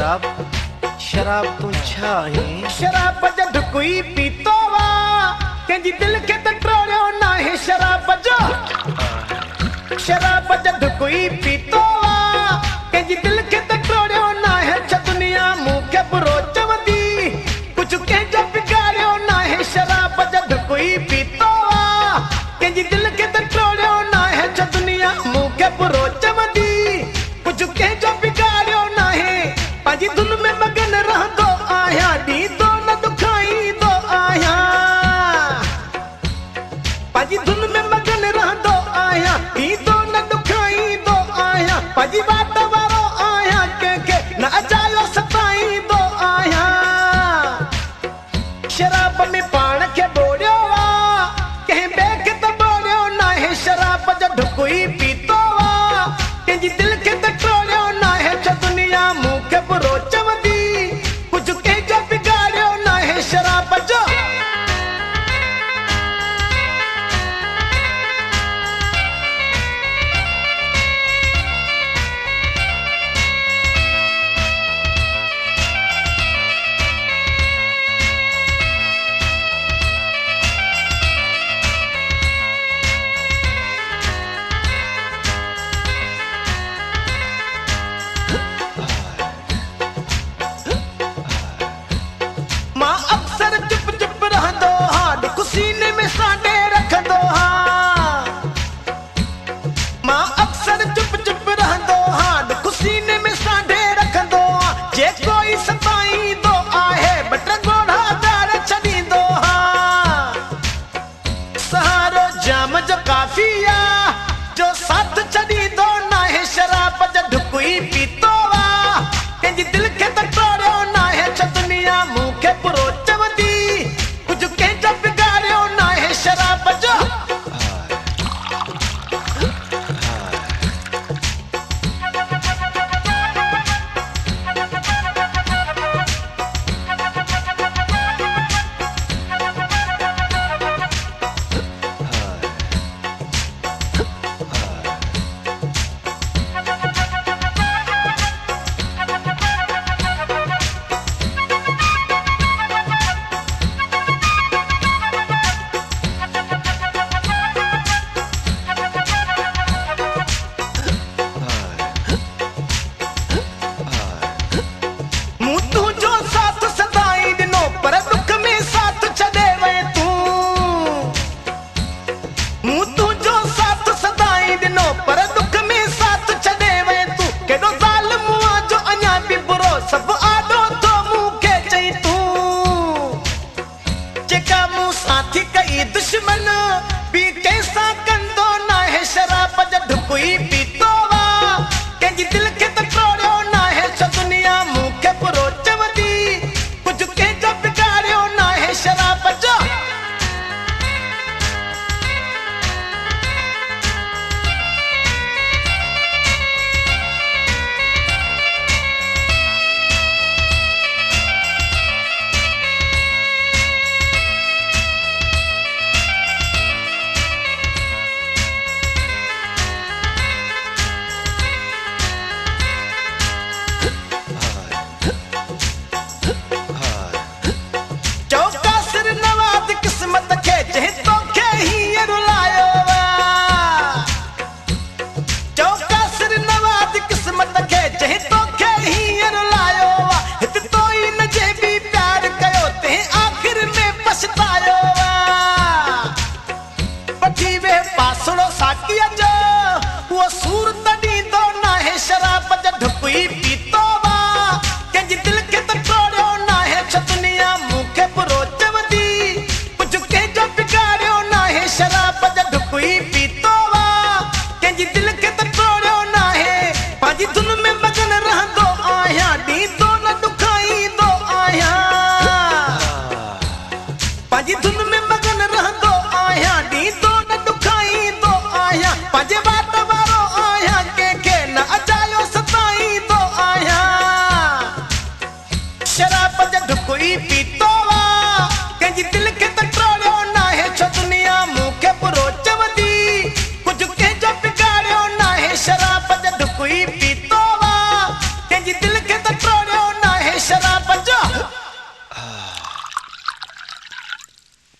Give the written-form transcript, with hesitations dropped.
शराब शराब तू छा है शराब जद कोई पीतो वा कंहिंजी दिल खे त टोड़ियो ना है शराब जो शराब जद कोई पीतो वा कंहिंजी दिल खे त टोड़ियो ना है छ दुनिया मूंखे बुरो चवंदी कुझु कंहिंजो बिगाड़ियो ना है शराब जद कोई पीतो वा कंहिंजी दिल खे त टोड़ियो ना है छ दुनिया मूंखे बुरो चवंदी कुझु कंहिंजो बिगाड़ियो ना है पंहिंजी धुन में मगन रहंदो आहियां ॾींदो न दुखाईंदो आहियां पंहिंजी धुन में मगन रहंदो आहियां ॾींदो न दुखाईंदो आहियां पंहिंजी बात वारो आहियां कंहिंखे न अजायो सताईंदो आहियां शराब में पाण खे ॿोड़ियो आहे कंहिं ॿिए खे त ॿोड़ियो न आहे शराब जो ढुक ई पीतो आहे कंहिंजी दिल खे त टोड़ियो न आहे छ दुनिया मूंखे बुरो चवंदी कुझु कंहिंजो बिगाड़ियो न आहे शराब जो मां अक्सर चुप चुप रहंदो हा दुख सीने में सांडे रखंदो हा मां अक्सर चुप चुप रहंदो हा दुख सीने में सांडे रखंदो हा जे कोई सताईंदो आहे बट गोढ़ा दार छॾींदो हा सहारो जाम जो काफ़ी आ जो साथ छॾींदो न आहे शराब जो ढुक ई पीतो आ कंहिंजी दिल खे त टोड़ियो न आहे छ दुनिया मूंखे बुरो चवंदी कुझु कंहिंजो बिगाड़ियो न आहे शराब जो मूं तुंहिंजो साथ सदाई ॾिनो पर दुख में साथ छॾे वए तूं मूं तुंहिंजो साथ सदाई ॾिनो पर दुख में साथ छॾे वए तूं केॾो ज़ालिम आ जो अञा बि बुरो सभु आॾो थो मूंखे चई तूं जेका मूं सां थी कई दुश्मन ॿी कंहिंसां कंदो न आहे शराब जो ढुक ई पीतो आ कंहिंजी दिल खे त टोड़ियो न आहे छ दुनिया मूंखे बुरो चवंदी कुझु कंहिंजो बिगाड़ियो न आहे शराब जो चौका सिर नवाज़ किस्मत खे जंहिं तोखे हीअं रुलायो आ चौका सिर नवाज़ किस्मत खे जंहिं तोखे हीअं रुलायो आ हिते तो ई न जे बि प्यार कयो तंहिं आख़िर में पछतायो आ वठी वे पासड़ो साकीअ जो उहो सूर त ॾींदो न आहे शराब जो ढुक ई पीतो आ कंहिंजी दिल खे त टोड़ियो न आहे छ दुनिया मूंखे बुरो चवंदी कुझु कंहिंजो बिगाड़ियो न आहे शराब जो ढुक ई पीतो आ कंहिंजी दिल खे त टोड़ियो न आहे पंहिंजी धुन में मगन रहंदो आहियां ॾींदो न दुखाईंदो आहियां पंहिंजी धुन में मगन रहंदो आहियां ॾींदो न दुखाईंदो आहियां पंहिंजे बात वारो आहियां कंहिंखे न अजायो सताईंदो आहियां शराब जो ढुक ई पीतो आ कंहिंजी दिल खे त टोड़ियो